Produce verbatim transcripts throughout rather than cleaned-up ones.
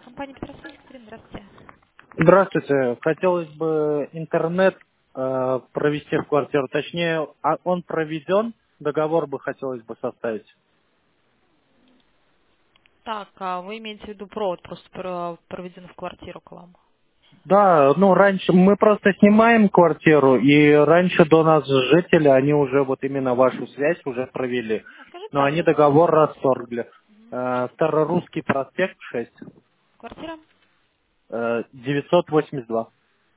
Компания Петросвет, Екатерина, здравствуйте. Здравствуйте. Хотелось бы интернет э, провести в квартиру. Точнее, а он проведен, договор бы хотелось бы составить. Так, а вы имеете в виду провод просто про- проведен в квартиру к вам? Да, ну раньше мы просто снимаем квартиру, и раньше до нас жители, они уже вот именно вашу связь уже провели. А скажите Но они адрес договор расторгли. Э, Старорусский проспект шесть, квартира? э, девятьсот восемьдесят два.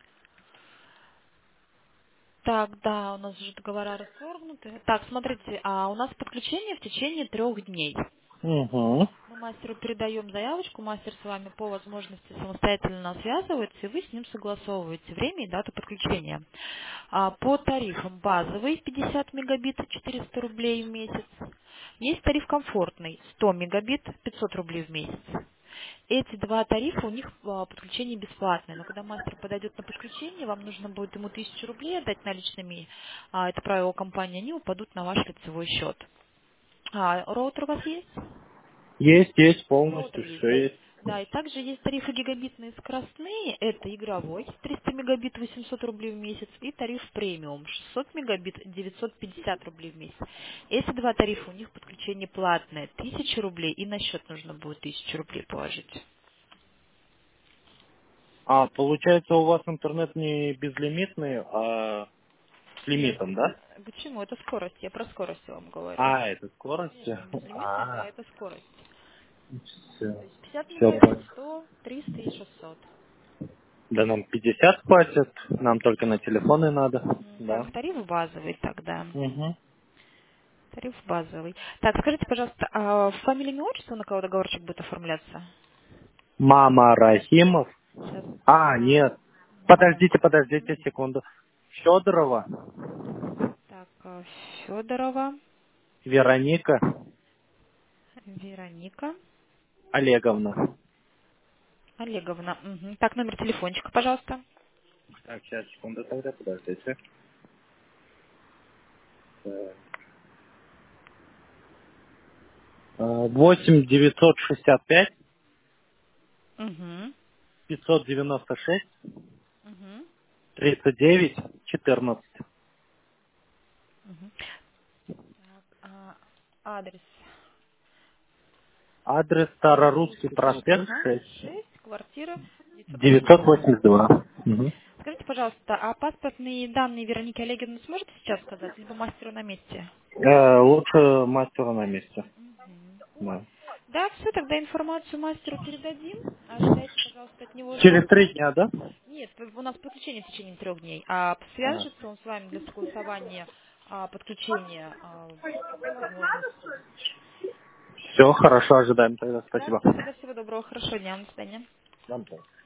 Так, да, у нас уже договора расторгнуты. Так, смотрите, а у нас подключение в течение трех дней. Угу. Мы мастеру передаем заявочку, мастер с вами по возможности самостоятельно связывается, и вы с ним согласовываете время и дату подключения. А, По тарифам базовый пятьдесят мегабит, четыреста рублей в месяц. Есть тариф комфортный сто мегабит, пятьсот рублей в месяц. Эти два тарифа, у них а, подключение бесплатное, но когда мастер подойдет на подключение, вам нужно будет ему тысячу рублей отдать наличными, а, это правило компании, они упадут на ваш лицевой счет. А, роутер у вас есть? Есть, есть Роутер полностью, есть, все да? есть. Да, и также есть тарифы гигабитные скоростные, это игровой, триста мегабит, восемьсот рублей в месяц, и тариф премиум, шестьсот мегабит, девятьсот пятьдесят рублей в месяц. Эти два тарифа, у них подключение платное, тысяча рублей, и на счет нужно будет тысячу рублей положить. А, получается, у вас интернет не безлимитный, а с Нет, лимитом, да? почему? Это скорость, я про скорость вам говорю. А, это скорость? Нет, не безлимитный, да, А, это скорость. все, То есть пятьдесят все мегабит, понял. сто, триста и шестьсот. Да нам пятьдесят хватит, нам только на телефоны надо, М, да. Так, тариф базовый тогда. Угу. Тариф базовый. Так, скажите, пожалуйста, а фамилия, имя, отчество, на кого договорчик будет оформляться? Мама Рахимов. Сейчас. А, нет. Мама. Подождите, подождите Мгм. секунду. Федорова Так, Федорова Вероника Вероника Олеговна. Олеговна. Мгм. Так, номер телефончика, пожалуйста. Так, сейчас, секунду тогда, подождите. Восемь девятьсот шестьдесят пять Угу. пятьсот девяносто шесть Угу. тридцать девять четырнадцать. Угу. Так, а, адрес. Адрес Старорусский Старорусский проспект. проспект Ага. шесть шесть, квартира девятьсот восемьдесят девятьсот два. восемьдесят два. Мгм. Скажите, пожалуйста, а паспортные данные Вероники Олеговны сможете сейчас сказать, либо мастеру на месте? Э, лучше мастеру на месте. Мгм. Да. Да, все, тогда информацию мастеру передадим. Ожидайте, пожалуййста, от него Через звонка. три дня, да? Нет, у нас подключение в течение трех дней. А А. свяжется он с вами для согласования а, подключения а, по возможности. Все, хорошо, ожидаем тогда. Да, Спасибо. все, тогда всего доброго, хорошего дня, до свидания. Вам тоже.